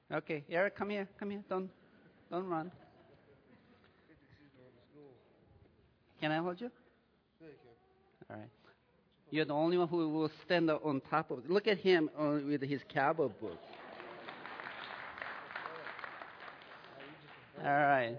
Okay, Eric, come here. Come here. Don't run. Can I hold you? All right. You're the only one who will stand on top of it. Look at him with his cowboy boots. All right.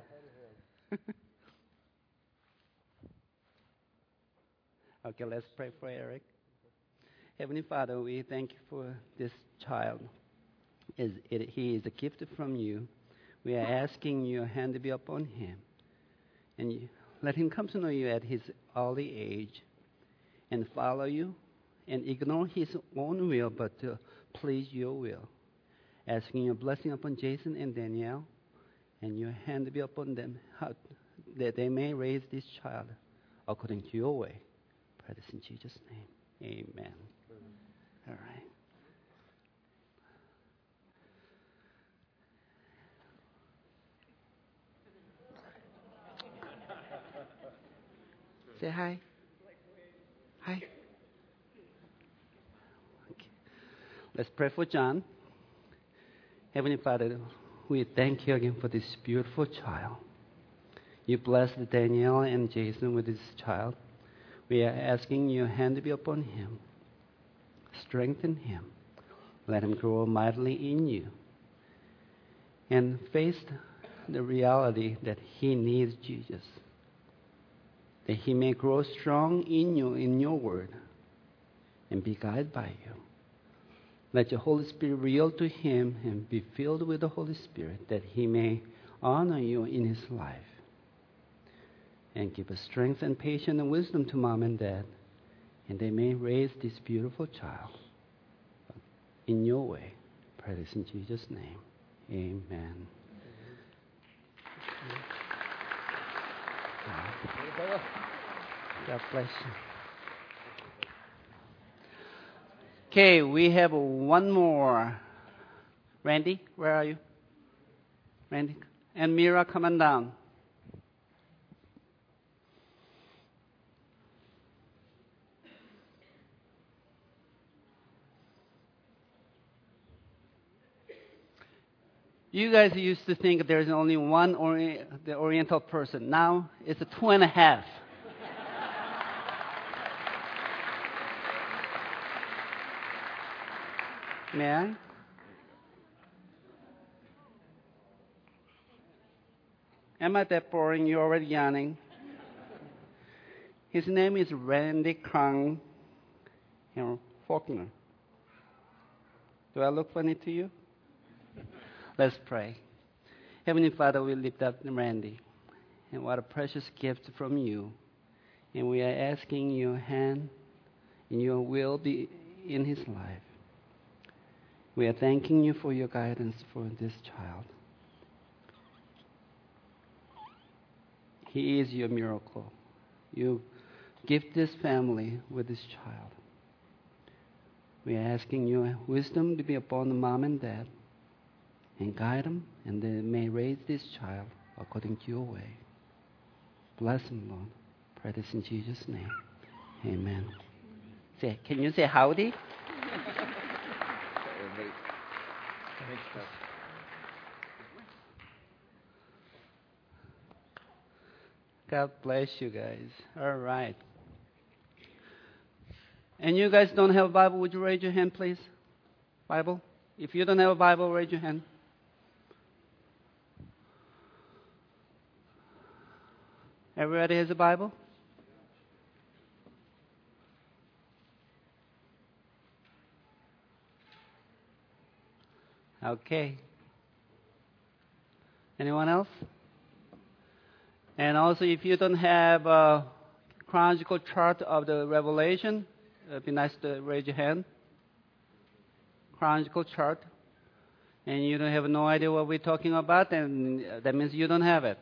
Okay, let's pray for Eric. Heavenly Father, we thank you for this child. He is a gift from you. We are asking your hand to be upon him. And let him come to know you at his early age and follow you and ignore his own will but to please your will. Asking your blessing upon Jason and Danielle and your hand to be upon them that they may raise this child according to your way. Pray this in Jesus' name. Amen. All right. Say hi. Hi. Okay. Let's pray for John. Heavenly Father, we thank you again for this beautiful child. You blessed Danielle and Jason with this child. We are asking your hand to be upon him. Strengthen him. Let him grow mightily in you. And face the reality that he needs Jesus. That he may grow strong in you, in your word, and be guided by you. Let your Holy Spirit reveal to him and be filled with the Holy Spirit, that he may honor you in his life. And give us strength and patience and wisdom to mom and dad, and they may raise this beautiful child in your way. Pray this in Jesus' name. Amen. God bless you. Okay, we have one more. Randy, where are you? Randy. And Mira, come on down. You guys used to think there's only one the Oriental person. Now it's a 2.5. May I? Am I that boring? You're already yawning. His name is Randy Krang Faulkner. Do I look funny to you? Let's pray. Heavenly Father, we lift up Randy. And what a precious gift from you. And we are asking your hand and your will be in his life. We are thanking you for your guidance for this child. He is your miracle. You gift this family with this child. We are asking your wisdom to be upon the mom and dad and guide them, and they may raise this child according to your way. Bless them, Lord. Pray this in Jesus' name. Amen. Can you say howdy? God bless you guys. All right. And you guys don't have a Bible, would you raise your hand, please? Bible? If you don't have a Bible, raise your hand. Everybody has a Bible? Okay. Anyone else? And also, if you don't have a chronological chart of the Revelation, it'd be nice to raise your hand. Chronological chart. And you don't have no idea what we're talking about, then that means you don't have it.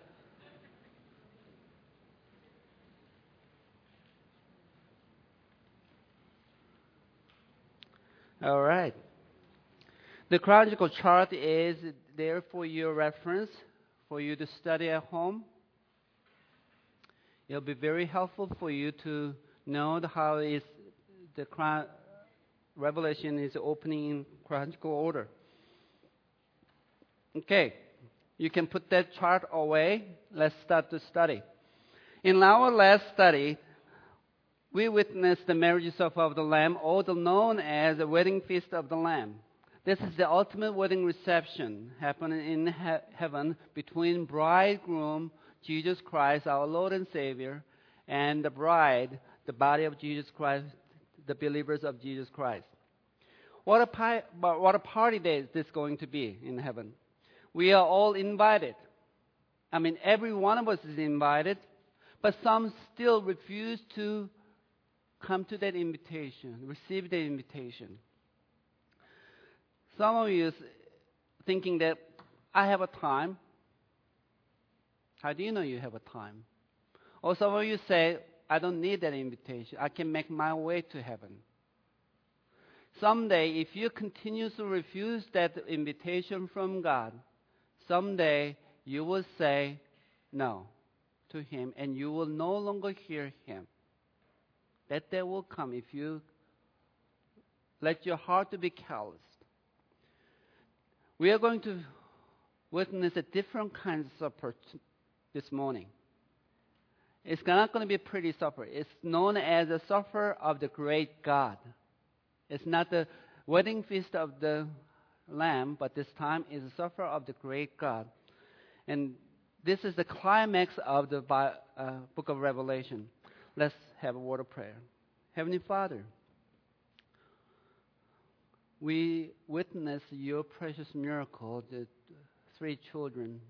All right. The chronological chart is there for your reference, for you to study at home. It'll be very helpful for you to know how the Revelation is opening in chronological order. Okay, you can put that chart away. Let's start to study. In our last study, we witnessed the marriage supper of the Lamb, also known as the wedding feast of the Lamb. This is the ultimate wedding reception happening in heaven between bridegroom, Jesus Christ, our Lord and Savior, and the bride, the body of Jesus Christ, the believers of Jesus Christ. What a party day is this going to be in heaven. We are all invited. I mean, every one of us is invited, but some still refuse to come to that invitation, receive that invitation. Some of you thinking that I have a time. How do you know you have a time? Or some of you say, I don't need that invitation. I can make my way to heaven. Someday, if you continue to refuse that invitation from God, someday you will say no to Him and you will no longer hear Him. That day will come if you let your heart to be calloused. We are going to witness a different kind of supper this morning. It's not going to be a pretty supper. It's known as the supper of the great God. It's not the wedding feast of the Lamb, but this time is the supper of the great God. And this is the climax of the book of Revelation. Let's have a word of prayer. Heavenly Father, we witness your precious miracle, the 3 children.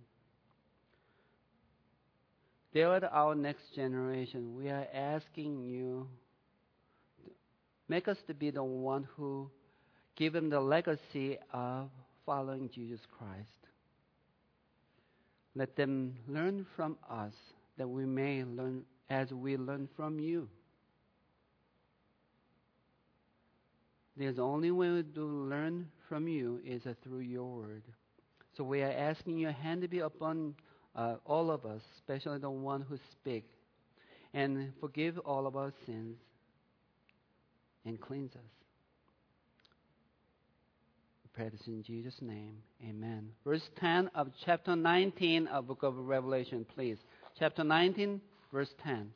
They are our next generation. We are asking you, make us to be the one who give them the legacy of following Jesus Christ. Let them learn from us that we may learn as we learn from you. There's only way we do learn from you is through your word. So we are asking your hand to be upon all of us, especially the one who speaks, and forgive all of our sins and cleanse us. We pray this in Jesus' name. Amen. Verse 10 of chapter 19 of book of Revelation, please. Chapter 19, verse 10.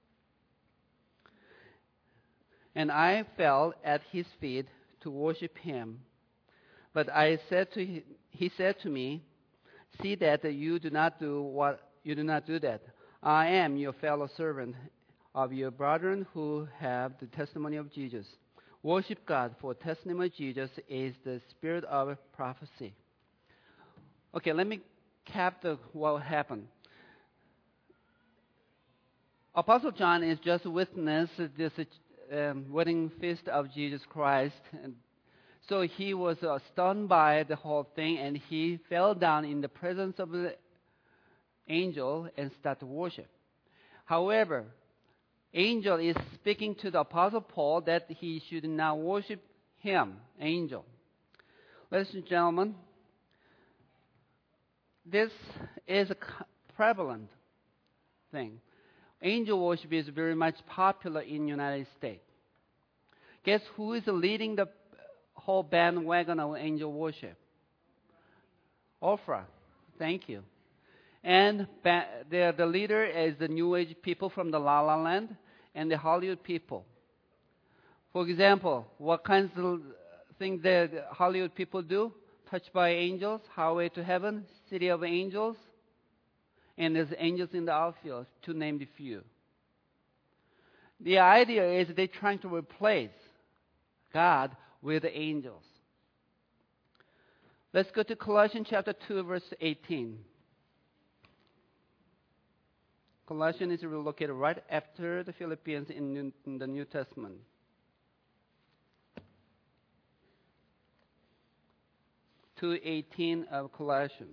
And I fell at his feet to worship him. But he said to me, see that you do not do that. I am your fellow servant of your brethren who have the testimony of Jesus. Worship God, for testimony of Jesus is the spirit of prophecy. Okay, let me cap what happened. Apostle John is just witnessed this wedding feast of Jesus Christ. And so he was stunned by the whole thing, and he fell down in the presence of the angel and started worship. However, angel is speaking to the Apostle Paul that he should not worship him, angel. Ladies and gentlemen, this is a prevalent thing. Angel worship is very much popular in the United States. Guess who is leading the whole bandwagon of angel worship? Oprah. Thank you. And the leader is the New Age people from the La La Land and the Hollywood people. For example, what kinds of things that Hollywood people do? Touched by Angels, Highway to Heaven, City of Angels, and there's angels in the outfield, to name a few. The idea is they're trying to replace God with the angels. Let's go to Colossians chapter 2, verse 18. Colossians is located right after the Philippians in the New Testament. Two 18 of Colossians.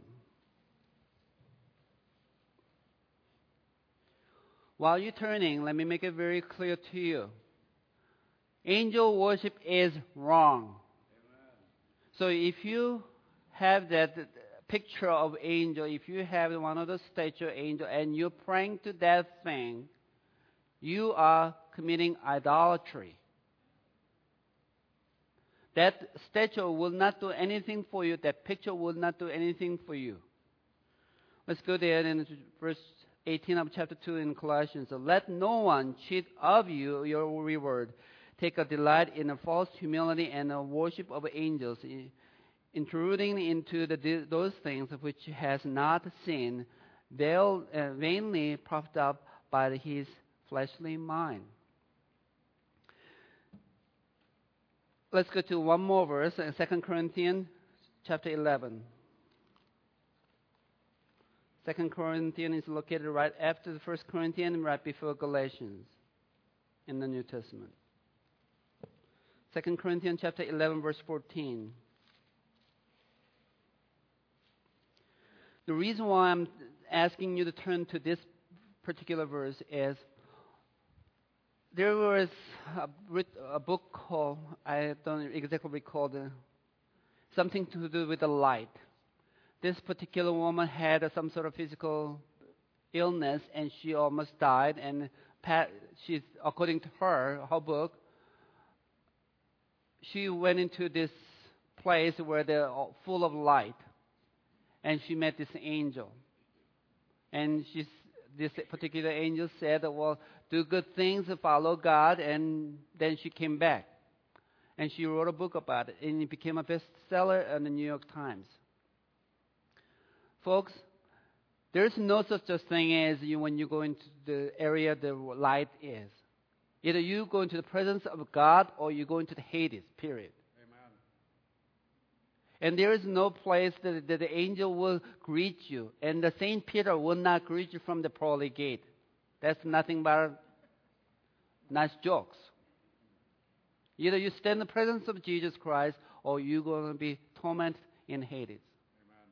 While you're turning, let me make it very clear to you. Angel worship is wrong. Amen. So if you have that picture of angel, if you have one of the statue of angel and you're praying to that thing, you are committing idolatry. That statue will not do anything for you. That picture will not do anything for you. Let's go there in verse 18 of chapter 2 in Colossians. Let no one cheat of you your reward. Take a delight in a false humility and a worship of angels, intruding into those things which has not seen, vainly puffed up by his fleshly mind. Let's go to one more verse, 2 Corinthians chapter 11. 2 Corinthians is located right after the 1 Corinthians and right before Galatians in the New Testament. 2 Corinthians chapter 11, verse 14. The reason why I'm asking you to turn to this particular verse is there was a book called, I don't exactly recall, something to do with the light. This particular woman had some sort of physical illness, and she almost died. And she's, according to her book, she went into this place where they're full of light, and she met this angel. And this particular angel said, well, do good things, follow God, and then she came back. And she wrote a book about it, and it became a bestseller in the New York Times. Folks, there's no such a thing as when you go into the area the light is. Either you go into the presence of God or you go into the Hades, period. Amen. And there is no place that the angel will greet you. And the St. Peter will not greet you from the pearly gate. That's nothing but nice jokes. Either you stand in the presence of Jesus Christ or you're going to be tormented in Hades. Amen.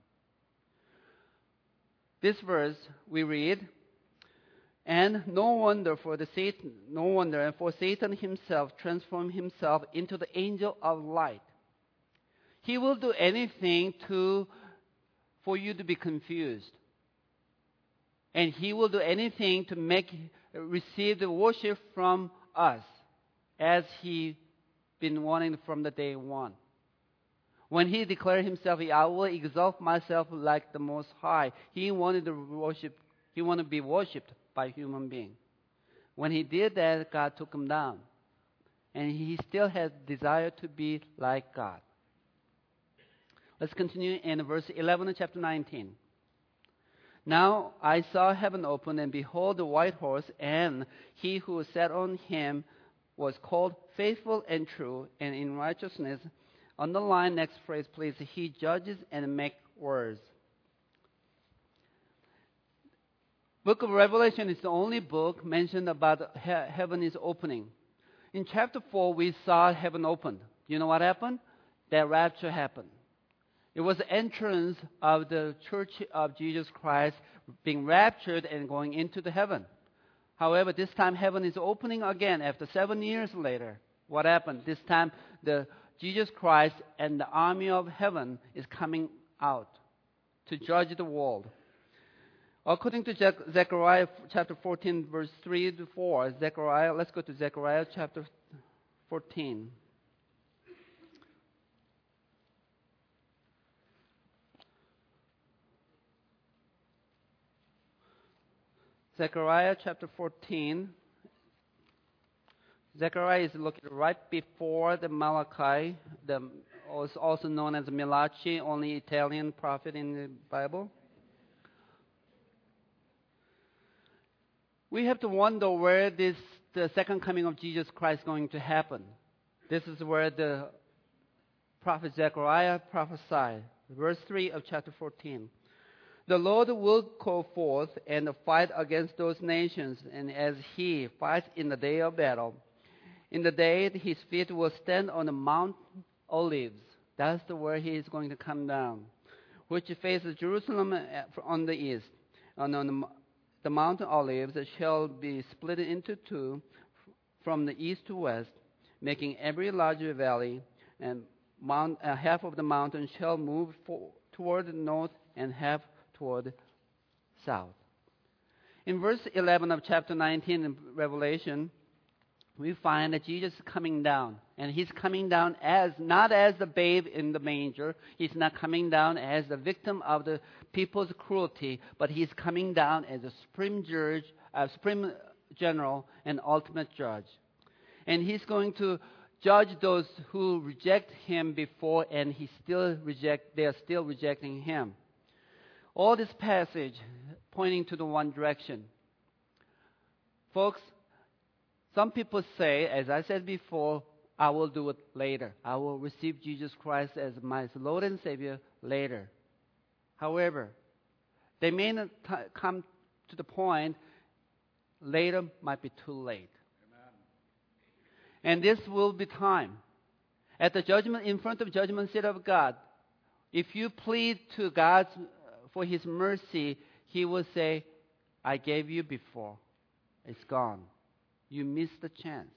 This verse we read, and no wonder for Satan himself transformed himself into the angel of light. He will do anything for you to be confused. And he will do anything to receive the worship from us as he been wanting from the day one. When he declared himself, I will exalt myself like the Most High. He wanted to be worshipped by human being. When he did that, God took him down. And he still has desire to be like God. Let's continue in verse 11 of chapter 19. Now I saw heaven open, and behold, the white horse, and he who sat on him was called Faithful and True, and in righteousness. Underline next phrase, please. He judges and makes wars. Book of Revelation is the only book mentioned about heaven is opening. In chapter 4, we saw heaven opened. You know what happened? That rapture happened. It was the entrance of the church of Jesus Christ being raptured and going into the heaven. However, this time heaven is opening again after 7 years later. What happened? This time Jesus Christ and the army of heaven is coming out to judge the world. According to Zechariah chapter 14, verse 3 to 4, let's go to Zechariah chapter 14. Zechariah chapter 14. Zechariah is located right before the Malachi, also known as Malachi, only Italian prophet in the Bible. We have to wonder where the second coming of Jesus Christ is going to happen. This is where the prophet Zechariah prophesied. Verse 3 of chapter 14. The Lord will go forth and fight against those nations, and as he fights in the day of battle, in the day his feet will stand on the Mount Olives. That's where he is going to come down, which faces Jerusalem on the east. And on the Mount Olives shall be split into two from the east to west, making every larger valley, and half of the mountain shall move toward the north and half toward south. In verse 11 of chapter 19 in Revelation, we find that Jesus is coming down. And he's coming down not as the babe in the manger. He's not coming down as the victim of the people's cruelty, but he's coming down as a supreme general and ultimate judge. And he's going to judge those who reject him before, and they are still rejecting him. All this passage pointing to the one direction. Folks, some people say, as I said before, I will do it later. I will receive Jesus Christ as my Lord and Savior later. However, they may not come to the point, later might be too late. Amen. And this will be time. At the judgment, in front of judgment seat of God, if you plead to God for His mercy, He will say, I gave you before. It's gone. You missed the chance.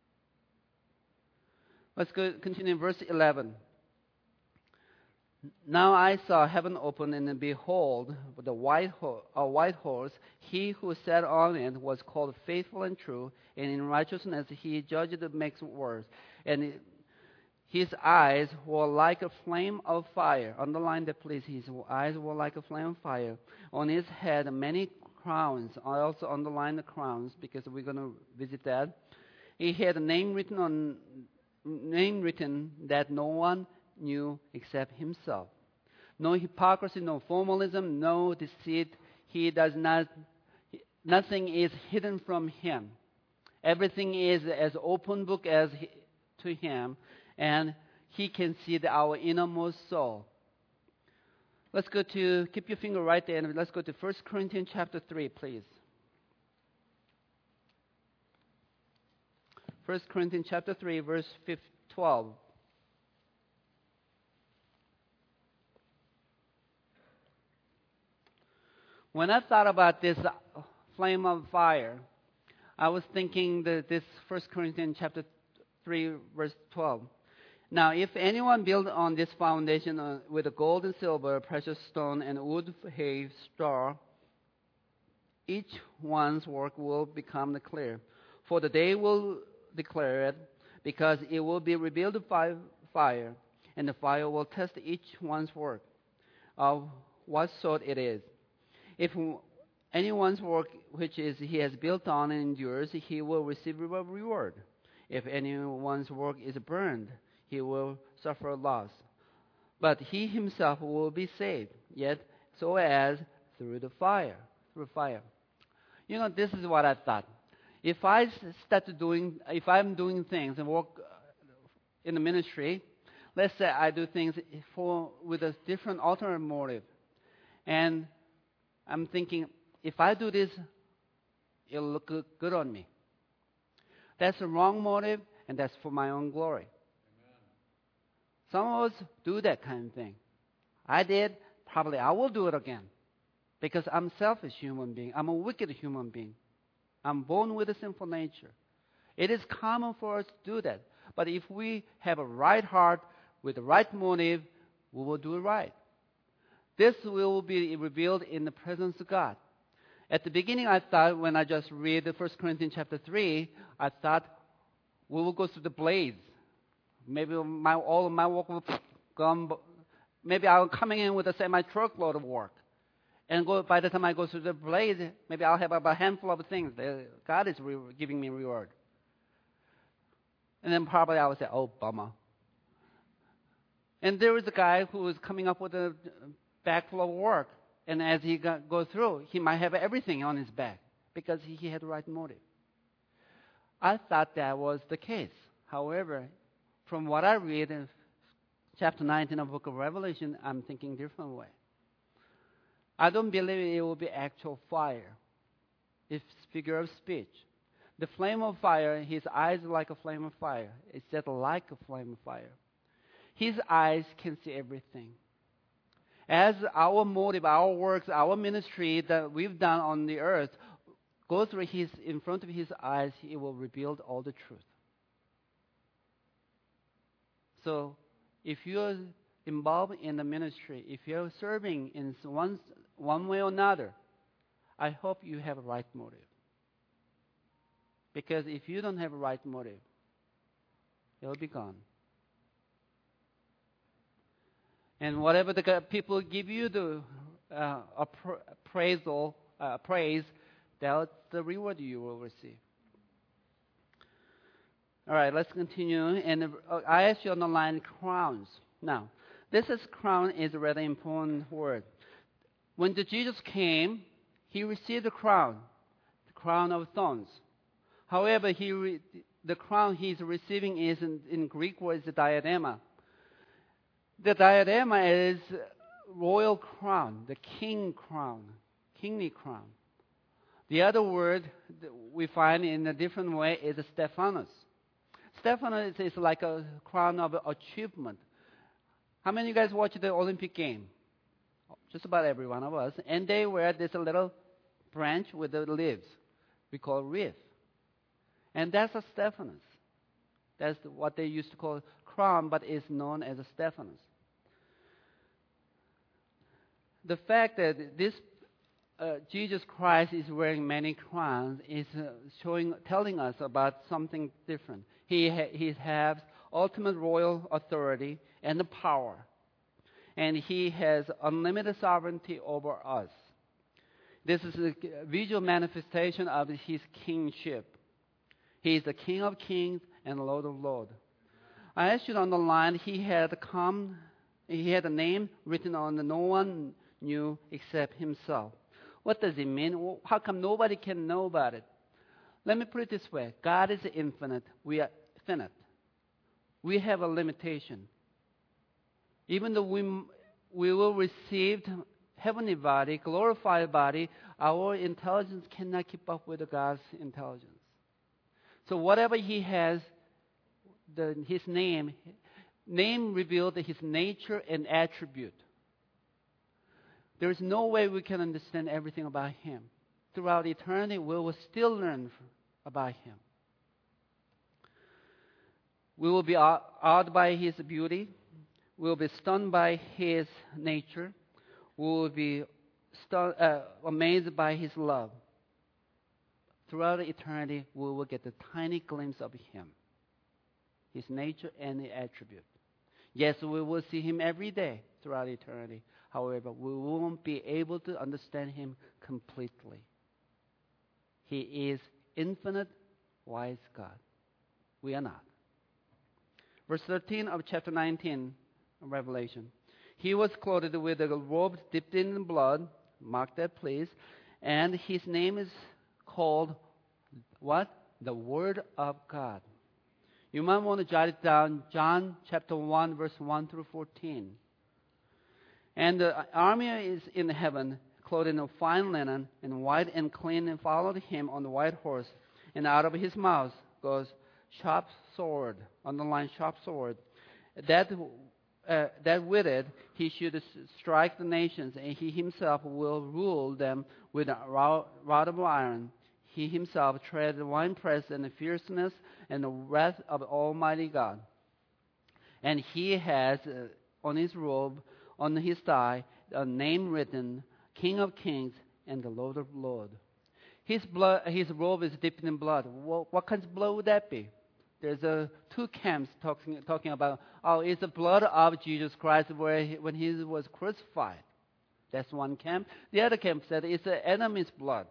Let's continue in verse 11. Now I saw heaven open, and behold, a white horse. He who sat on it was called Faithful and True, and in righteousness he judged the mixed words. And his eyes were like a flame of fire. Underline that, please. His eyes were like a flame of fire. On his head, many crowns. I also underline the crowns because we're going to visit that. He had a name written that no one knew except himself. No hypocrisy, no formalism, no deceit. Nothing is hidden from him. Everything is as open book to him, and he can see our innermost soul. Let's keep your finger right there, and let's go to 1 Corinthians chapter 3, please. 1 Corinthians chapter 3, verse 12. When I thought about this flame of fire, I was thinking that this 1 Corinthians chapter 3, verse 12. Now, if anyone build on this foundation with gold and silver, precious stone, and wood, hay, straw, each one's work will become clear. For the day will declare it, because it will be revealed by fire, and the fire will test each one's work of what sort it is. If anyone's work which he has built on endures, he will receive a reward. If anyone's work is burned, he will suffer loss. But he himself will be saved, yet so as through fire. You know, this is what I thought. If I'm doing things and work in the ministry, let's say I do things with a different alternate motive, and I'm thinking, if I do this, it'll look good on me. That's the wrong motive, and that's for my own glory. Some of us do that kind of thing. I did. Probably I will do it again. Because I'm a selfish human being. I'm a wicked human being. I'm born with a sinful nature. It is common for us to do that. But if we have a right heart with the right motive, we will do it right. This will be revealed in the presence of God. At the beginning, I thought, when I just read the 1 Corinthians chapter 3, I thought we will go through the blaze. Maybe all of my work will come. Maybe I'm coming in with a semi-truckload of work. And by the time I go through the blaze, maybe I'll have about a handful of things. God is giving me reward. And then probably I will say, oh, bummer. And there was a guy who was coming up with a bag full of work. And as he go through, he might have everything on his back because he had the right motive. I thought that was the case. However, from what I read in chapter 19 of the book of Revelation, I'm thinking a different way. I don't believe it will be actual fire. It's figure of speech. The flame of fire, his eyes are like a flame of fire. It said like a flame of fire. His eyes can see everything. As our motive, our works, our ministry that we've done on the earth go through in front of his eyes, he will reveal all the truth. So, if you're involved in the ministry, if you're serving in one way or another, I hope you have a right motive. Because if you don't have a right motive, it will be gone. And whatever the people give you the praise, that's the reward you will receive. All right, let's continue. And I asked you on the line crowns. Now, this is crown is a rather important word. When Jesus came, he received a crown, the crown of thorns. However, the crown he's receiving is in Greek word is the diadema. The diadema is royal crown, the king crown, kingly crown. The other word that we find in a different way is Stephanos. Stephanos is like a crown of achievement. How many of you guys watched the Olympic game? Just about every one of us. And they wear this little branch with the leaves. We call wreath. And that's a Stephanos. That's what they used to call crown, but is known as a Stephanos. The fact that this Jesus Christ is wearing many crowns is telling us about something different. He has ultimate royal authority and the power, and he has unlimited sovereignty over us. This is a visual manifestation of his kingship. He is the King of Kings and Lord of Lords. I asked you on the line, he had a name written on that no one knew except himself. What does it mean? How come nobody can know about it? Let me put it this way. God is infinite. We are finite. We have a limitation. Even though we will receive heavenly body, glorified body, our intelligence cannot keep up with God's intelligence. So whatever he has, his name revealed his nature and attribute. There is no way we can understand everything about him. Throughout eternity, we will still learn about him. We will be awed by his beauty. We will be stunned by his nature. We will be amazed by his love. Throughout eternity, we will get a tiny glimpse of him, his nature and the attribute. Yes, we will see him every day throughout eternity. However, we won't be able to understand him completely. He is infinite, wise God. We are not. Verse 13 of chapter 19 of Revelation. He was clothed with a robe dipped in blood. Mark that, please. And his name is called what? The Word of God. You might want to jot it down. John chapter 1, verse 1 through 14. And the army is in heaven, clothed in fine linen, and white and clean, and followed him on the white horse. And out of his mouth goes sharp sword, underline sharp sword, that with it he should strike the nations, and he himself will rule them with a rod of iron. He himself tread the winepress and the fierceness and the wrath of Almighty God. And he has on his robe, on his thigh, a name written, King of Kings and the Lord of Lords. His robe is dipped in blood. What kind of blood would that be? There's two camps talking about, it's the blood of Jesus Christ when he was crucified. That's one camp. The other camp said it's the enemy's blood.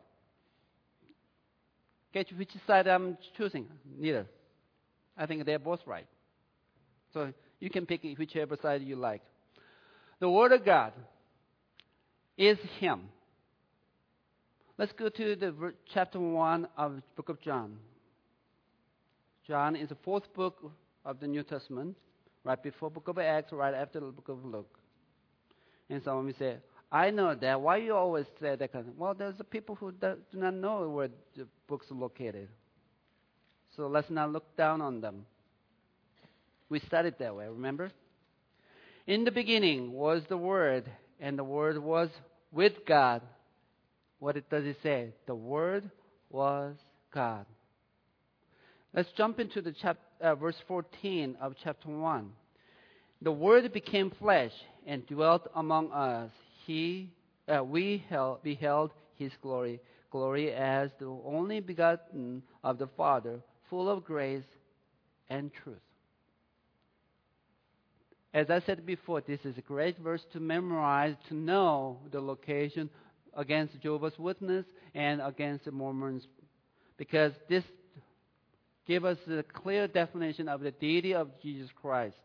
Guess which side I'm choosing? Neither. I think they're both right. So you can pick whichever side you like. The Word of God is him. Let's go to the chapter 1 of the book of John. John is the fourth book of the New Testament, right before the book of Acts, right after the book of Luke. And some of you say, I know that. Why you always say that? Well, there's the people who do not know where the books are located. So let's not look down on them. We studied that way, remember? In the beginning was the Word, and the Word was with God. What does it say? The Word was God. Let's jump into the verse 14 of chapter 1. The Word became flesh and dwelt among us. We beheld his glory, glory as the only begotten of the Father, full of grace and truth. As I said before, this is a great verse to memorize, to know the location against Jehovah's Witness and against the Mormons, because this gives us a clear definition of the deity of Jesus Christ.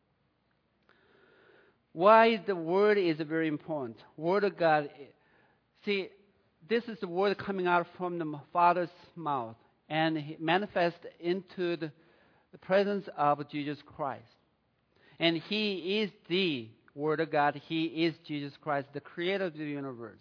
Why the Word is very important? Word of God. See, this is the Word coming out from the Father's mouth and manifest into the presence of Jesus Christ. And He is the Word of God. He is Jesus Christ, the creator of the universe.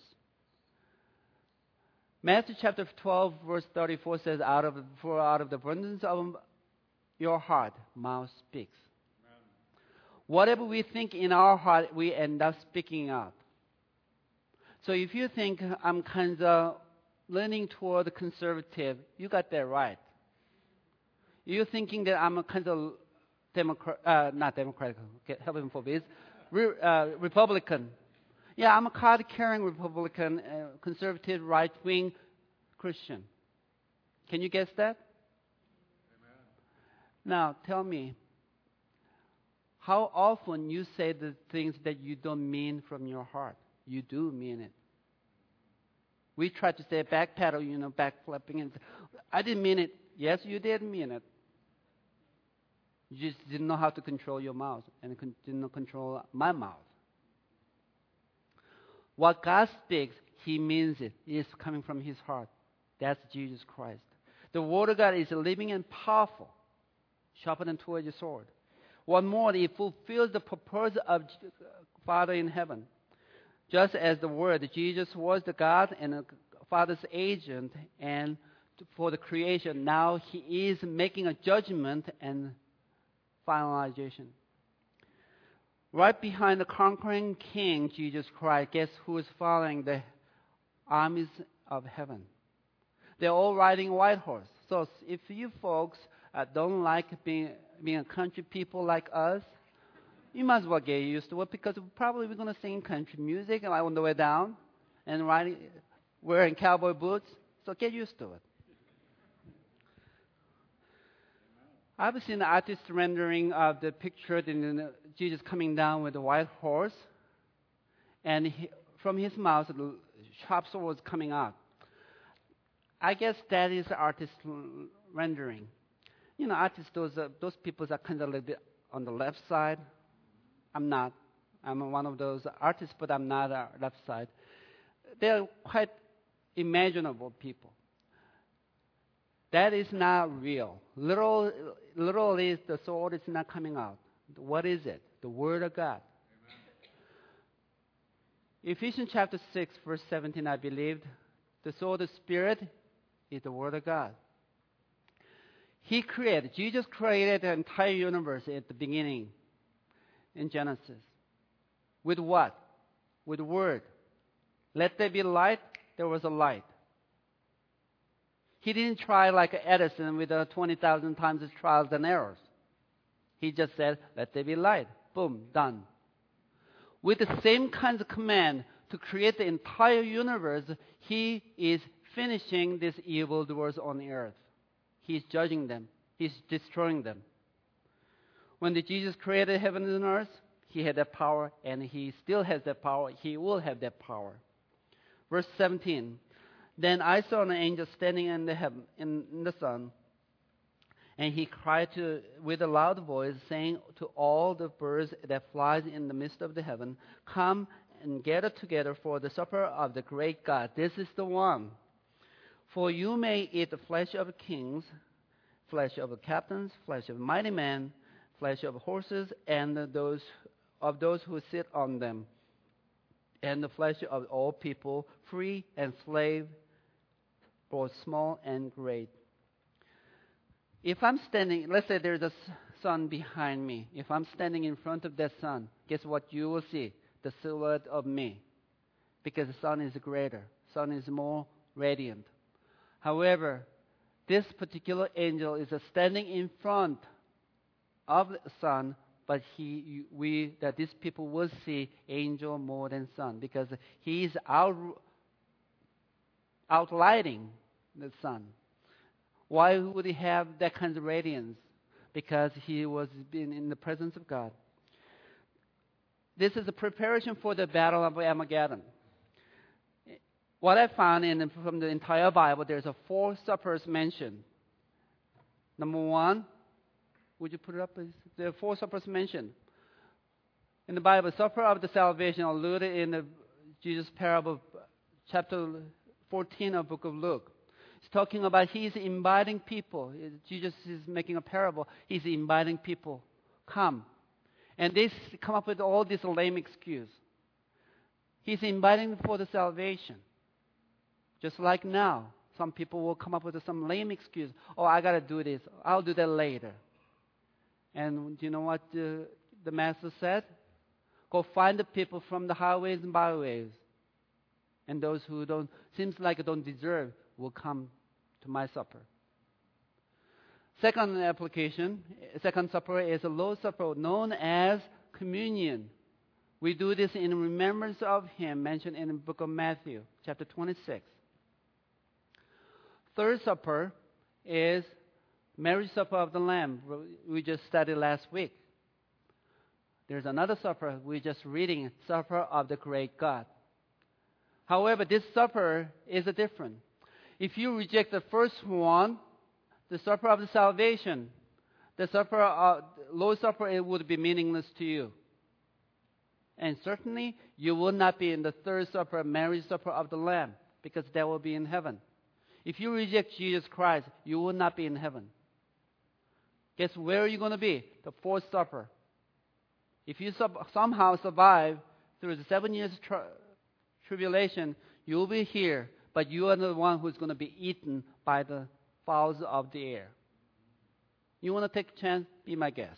Matthew chapter 12, verse 34 says, out of the abundance of your heart, mouth speaks. Amen. Whatever we think in our heart, we end up speaking out. So if you think I'm kind of leaning toward conservative, you got that right. You're thinking that I'm a kind of not Democratic, heaven forbid, Republican. Yeah, I'm a card-carrying Republican, conservative, right-wing Christian. Can you guess that? Amen. Now, tell me, how often you say the things that you don't mean from your heart? You do mean it. We try to say backpedal, backflipping, and I didn't mean it. Yes, you did mean it. You just didn't know how to control your mouth and didn't control my mouth. What God speaks, He means it. It's coming from His heart. That's Jesus Christ. The Word of God is living and powerful, sharper than two-edged sword. One more, it fulfills the purpose of Father in heaven. Just as the Word, Jesus was the God and the Father's agent, and for the creation, now He is making a judgment and finalization. Right behind the conquering King, Jesus Christ, guess who is following the armies of heaven? They're all riding a white horse. So if you folks don't like being a country people like us, you might as well get used to it, because probably we're going to sing country music on the way down and wearing cowboy boots. So get used to it. I've seen the artist rendering of the picture of Jesus coming down with a white horse, and from his mouth, the sharp sword was coming out. I guess that is artist rendering. Artists, those people are kind of a little bit on the left side. I'm not. I'm one of those artists, but I'm not a left side. They're quite imaginable people. That is not real. Literally, the sword is not coming out. What is it? The Word of God. Amen. Ephesians chapter 6, verse 17, I believe, the sword of the Spirit is the Word of God. Jesus created the entire universe at the beginning in Genesis. With what? With the Word. Let there be light, there was a light. He didn't try like Edison with 20,000 times his trials and errors. He just said, let there be light. Boom, done. With the same kind of command to create the entire universe, He is finishing these evildoers on the earth. He's judging them. He's destroying them. When Jesus created heaven and earth, He had that power, and He still has that power. He will have that power. Verse 17. Then I saw an angel standing in the sun, and he cried with a loud voice, saying to all the birds that flies in the midst of the heaven, come and gather together for the supper of the great God. This is the one. For you may eat the flesh of kings, flesh of captains, flesh of mighty men, flesh of horses, and those who sit on them, and the flesh of all people, free and slave, both small and great. If I'm standing, let's say there's a sun behind me. If I'm standing in front of that sun, guess what you will see? The silhouette of me. Because the sun is greater. Sun is more radiant. However, this particular angel is standing in front of the sun, but these people will see angel more than sun, because he is outlining the sun. Why would he have that kind of radiance? Because he was in the presence of God. This is a preparation for the battle of Armageddon. What I found from the entire Bible, there's 4 suppers mentioned. Number 1, would you put it up, please? There are 4 suppers mentioned. In the Bible, supper of the salvation alluded in the Jesus parable, chapter 14 of the book of Luke. It's talking about he's inviting people. Jesus is making a parable. He's inviting people, come. And they come up with all this lame excuse. He's inviting them for the salvation. Just like now, some people will come up with some lame excuse. Oh, I got to do this. I'll do that later. And do you know what the Master said? Go find the people from the highways and byways. And those who seems like don't deserve will come to my supper. Second supper is a Lord's Supper known as communion. We do this in remembrance of Him, mentioned in the book of Matthew, chapter 26. Third supper is marriage supper of the Lamb. We just studied last week. There's another supper we're just reading, supper of the great God. However, this supper is different. If you reject the first one, the supper of the salvation, the supper of Lord's Supper, it would be meaningless to you. And certainly, you will not be in the third supper, marriage supper of the Lamb, because that will be in heaven. If you reject Jesus Christ, you will not be in heaven. Guess where are you going to be? The fourth supper. If you somehow survive through the 7 years tribulation, you will be here, but you are the one who's going to be eaten by the fowls of the air. You want to take a chance? Be my guest.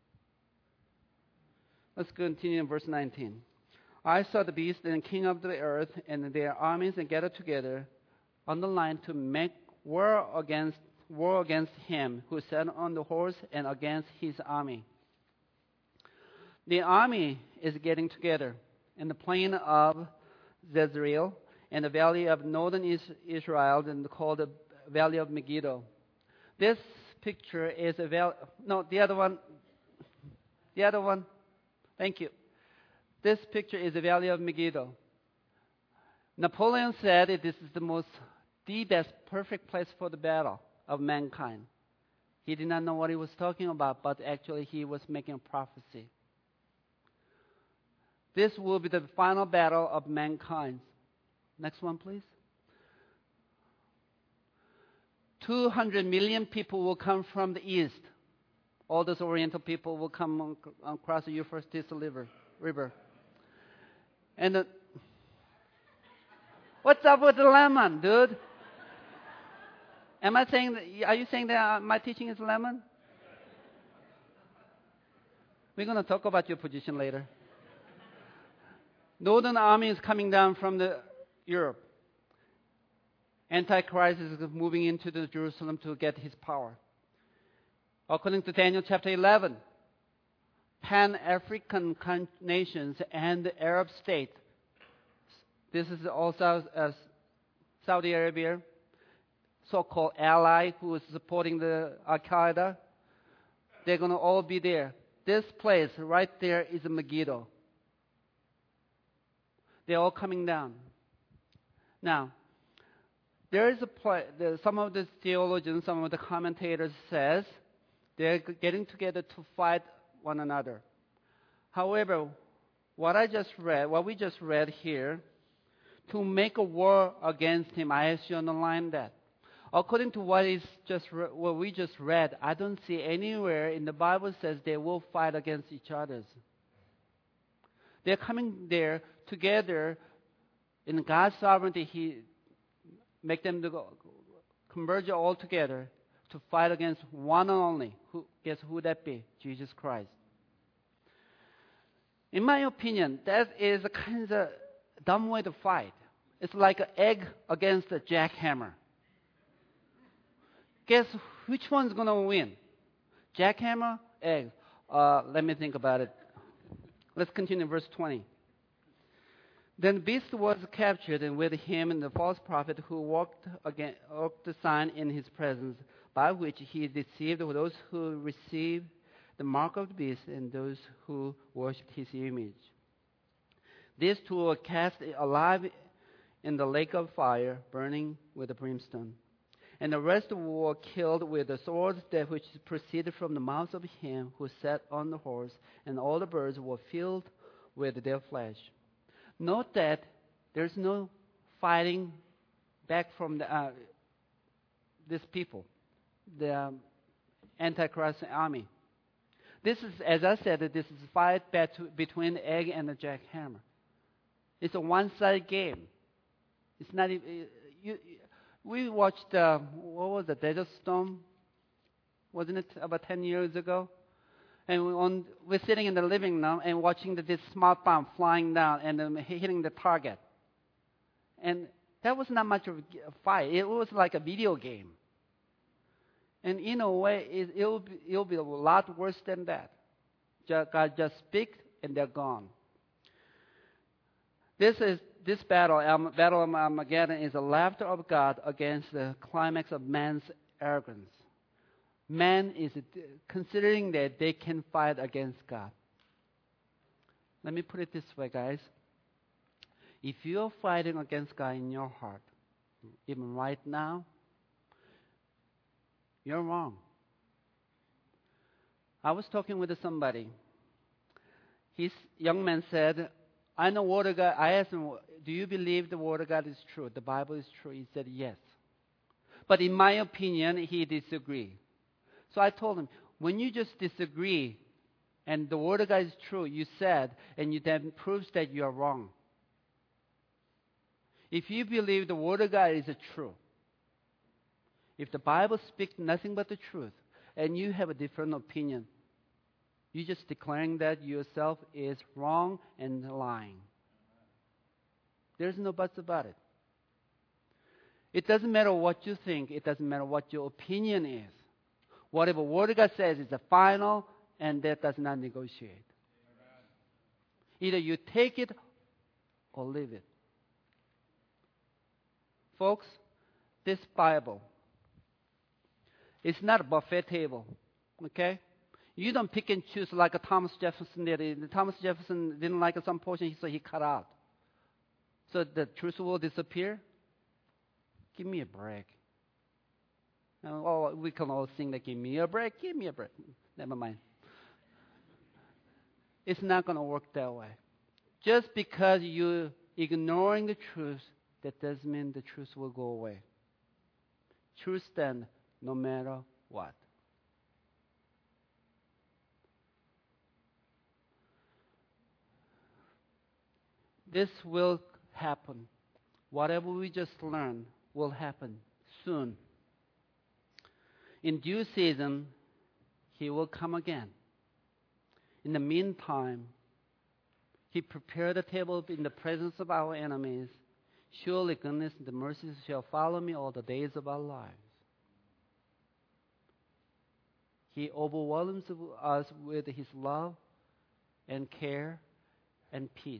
Let's continue in verse 19. I saw the beast and king of the earth and their armies and gathered together on the line to make war against him who sat on the horse and against his army. The army is getting together in the plain of Jezreel and the valley of northern Israel, and called the valley of Megiddo. This picture is the other one. Thank you. This picture is the valley of Megiddo. Napoleon said this is the best perfect place for the battle of mankind. He did not know what he was talking about, but actually he was making a prophecy. This will be the final battle of mankind. Next one, please. 200 million people will come from the east. All those Oriental people will come across the Euphrates River. And what's up with the lemon, dude? Are you saying that my teaching is lemon? We're going to talk about your position later. Northern army is coming down from Europe. Antichrist is moving into Jerusalem to get his power. According to Daniel chapter 11, Pan-African nations and the Arab state, this is also Saudi Arabia, so-called ally who is supporting the Al-Qaeda, they're going to all be there. This place right there is Megiddo. They're all coming down. Now, there is some of the theologians, some of the commentators says they're getting together to fight one another. However, what we just read here, to make a war against him, I ask you to underline that. According to what we just read, I don't see anywhere in the Bible says they will fight against each other. They're coming there together in God's sovereignty. He make them to converge all together to fight against one and only. Guess who that be? Jesus Christ. In my opinion, that is a kind of dumb way to fight. It's like an egg against a jackhammer. Guess which one's going to win? Jackhammer? Egg? Let me think about it. Let's continue verse 20. Then the beast was captured, and with him the false prophet who worked the sign in his presence, by which he deceived those who received the mark of the beast and those who worshipped his image. These two were cast alive in the lake of fire, burning with brimstone. And the rest were killed with the swords that which proceeded from the mouth of him who sat on the horse, and all the birds were filled with their flesh. Note that there's no fighting back from these people, the Antichrist army. This is, as I said, this is a fight between the egg and the jackhammer. It's a one-sided game. It's not even. We watched, what was it, Desert Storm? Wasn't it about 10 years ago? And we're sitting in the living room and watching this smart bomb flying down and hitting the target. And that was not much of a fight. It was like a video game. And in a way, it'll be a lot worse than that. God just speaks and they're gone. This battle of Armageddon, is the laughter of God against the climax of man's arrogance. Man is considering that they can fight against God. Let me put it this way, guys. If you're fighting against God in your heart, even right now, you're wrong. I was talking with somebody. His young man said, I know Word of God. I asked him, do you believe the Word of God is true? The Bible is true? He said, yes. But in my opinion, he disagreed. So I told him, when you just disagree and the Word of God is true, you said, and you then proves that you are wrong. If you believe the Word of God is true, if the Bible speaks nothing but the truth, and you have a different opinion, you're just declaring that yourself is wrong and lying. There's no buts about it. It doesn't matter what you think. It doesn't matter what your opinion is. Whatever Word of God says is the final, and that does not negotiate. Amen. Either you take it or leave it. Folks, this Bible is not a buffet table, okay? You don't pick and choose like a Thomas Jefferson did. Thomas Jefferson didn't like some portion, so he cut out. So the truth will disappear? Give me a break. Oh, we can all sing that, give me a break, give me a break. Never mind. It's not going to work that way. Just because you're ignoring the truth, that doesn't mean the truth will go away. Truth stands no matter what. This will happen. Whatever we just learned will happen soon. In due season, He will come again. In the meantime, He prepared a table in the presence of our enemies. Surely goodness and mercy shall follow me all the days of our lives. He overwhelms us with His love and care and peace.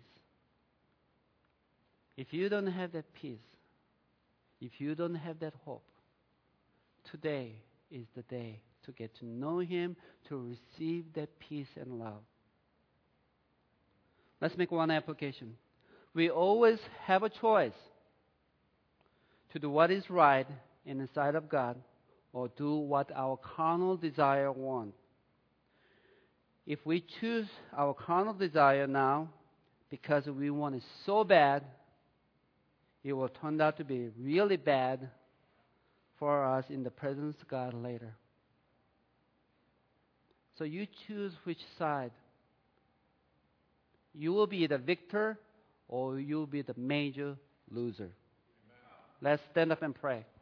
If you don't have that peace, if you don't have that hope, today is the day to get to know Him, to receive that peace and love. Let's make one application. We always have a choice to do what is right in the sight of God or do what our carnal desire wants. If we choose our carnal desire now because we want it so bad, it will turn out to be really bad for us in the presence of God later. So you choose which side. You will be the victor or you will be the major loser. Amen. Let's stand up and pray.